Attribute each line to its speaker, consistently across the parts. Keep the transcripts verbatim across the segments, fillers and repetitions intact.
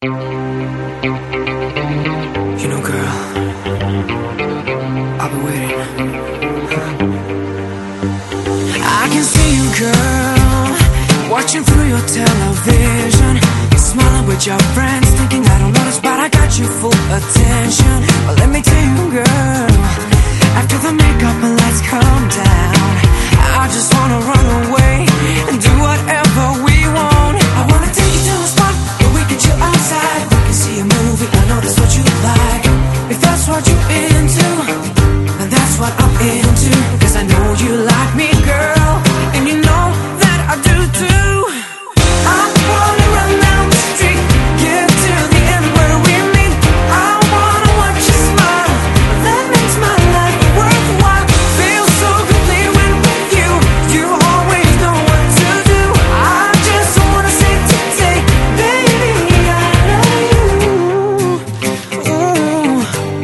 Speaker 1: You know, girl, I've been waiting. I can see you, girl, watching through your television. You're smiling with your friends, thinking I don't notice, but I got your full attention. But let me tell you, girl, after the makeup and lights come down, I just wanna run away and do whatever we want. I wanna take you to a spot where we can chill outside. We can see a movie, I know that's what you like. If that's what you're into, then that's what I'm into. Cause I know you like me, girl, and you know that I do too. I wanna run down the street, get to the end where we meet. I wanna watch you smile, that makes my life worthwhile. Feel so complete when with you, you always know what to do. I just wanna say today, baby, I love you. Ooh.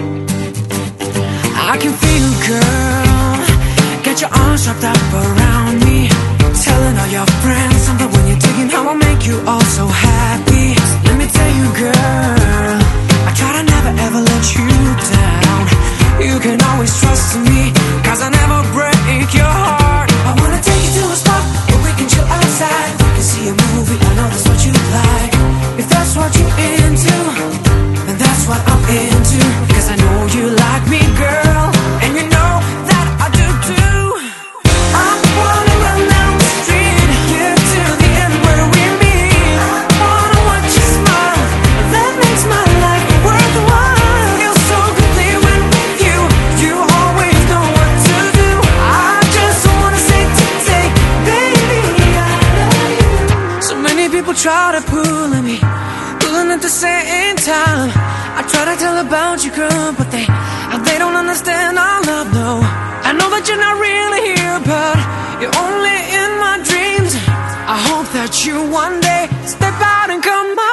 Speaker 1: I can feel you, girl, get your arms wrapped up around me, telling all your friends something when you're digging how I make you all so happy. Let me tell you, girl, I try to never ever let you down. You can always trust in me, cause I never break your heart. I wanna take you to a spot where we can chill outside. We can see a movie, I know that's what you like. If that's what you're into, then that's what I'm into. Cause I know you like me, girl, and you know that I do too. I wanna run down the street, get to the end where we meet. I wanna watch you smile, that makes my life worthwhile. Feel so complete when with you, you always know what to do. I just wanna say today, baby, I love you. So many people try to pull at me, pulling at the same time. I try to tell about you, girl, but they they don't understand our love, no. I know that you're not really here, but you're only in my dreams. I hope that you one day step out and come by.